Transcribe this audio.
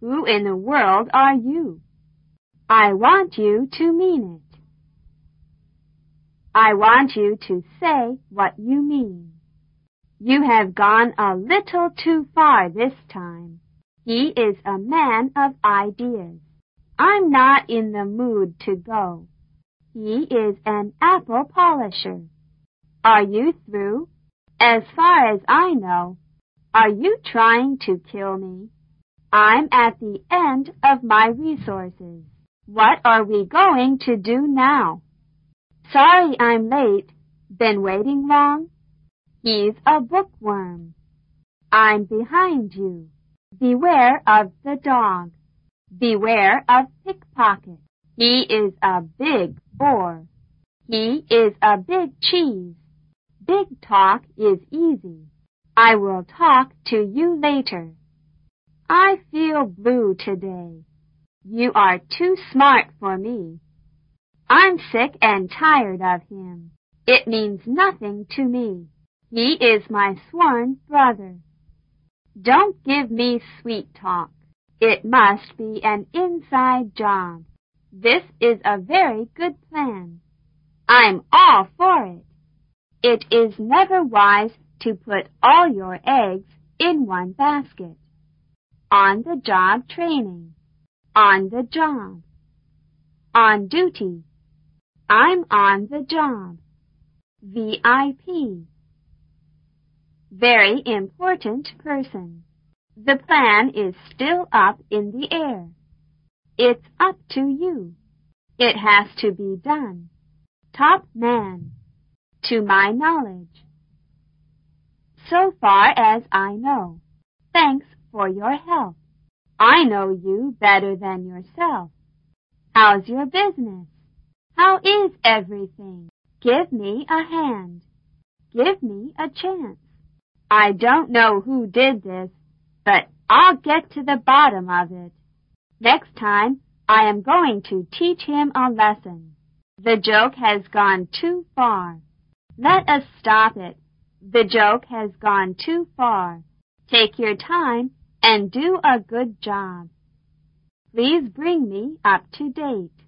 Who in the world are you? I want you to mean it. I want you to say what you mean. You have gone a little too far this time. He is a man of ideas. I'm not in the mood to go. He is an apple polisher. Are you through? As far as I know, are you trying to kill me? I'm at the end of my resources. What are we going to do now? Sorry I'm late. Been waiting long? He's a bookworm. I'm behind you. Beware of the dog. Beware of pickpocket. He is a big bore. He is a big cheese. Big talk is easy. I will talk to you later. I feel blue today. You are too smart for me. I'm sick and tired of him. It means nothing to me. He is my sworn brother. Don't give me sweet talk. It must be an inside job. This is a very good plan. I'm all for it. It is never wise to put all your eggs in one basket. On the job training. On the job. On duty. I'm on the job. VIP. Very important person. The plan is still up in the air. It's up to you. It has to be done. Top man. To my knowledge. So far as I know. Thanks for your help. I know you better than yourself. How's your business? How is everything? Give me a hand. Give me a chance. I don't know who did this, but I'll get to the bottom of it. Next time, I am going to teach him a lesson. The joke has gone too far. Let us stop it. The joke has gone too far. Take your time and do a good job. Please bring me up to date.